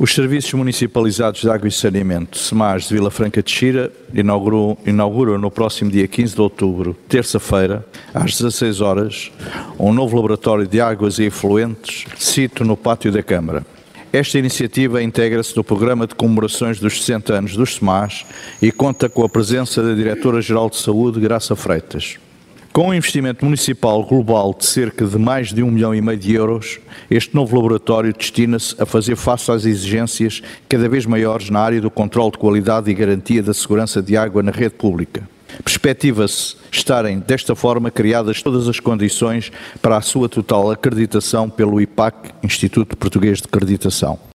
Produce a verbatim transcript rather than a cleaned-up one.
Os Serviços Municipalizados de Água e Saneamento, SEMAS, de Vila Franca de Xira, inauguram, inauguram no próximo dia quinze de outubro, terça-feira, às dezasseis horas, um novo laboratório de águas e efluentes, sito no pátio da Câmara. Esta iniciativa integra-se no programa de comemorações dos sessenta anos dos SEMAS e conta com a presença da Diretora-Geral de Saúde, Graça Freitas. Com um investimento municipal global de cerca de mais de um milhão e meio de euros, este novo laboratório destina-se a fazer face às exigências cada vez maiores na área do controle de qualidade e garantia da segurança de água na rede pública. Perspectiva-se estarem, desta forma, criadas todas as condições para a sua total acreditação pelo I P A C, Instituto Português de Acreditação.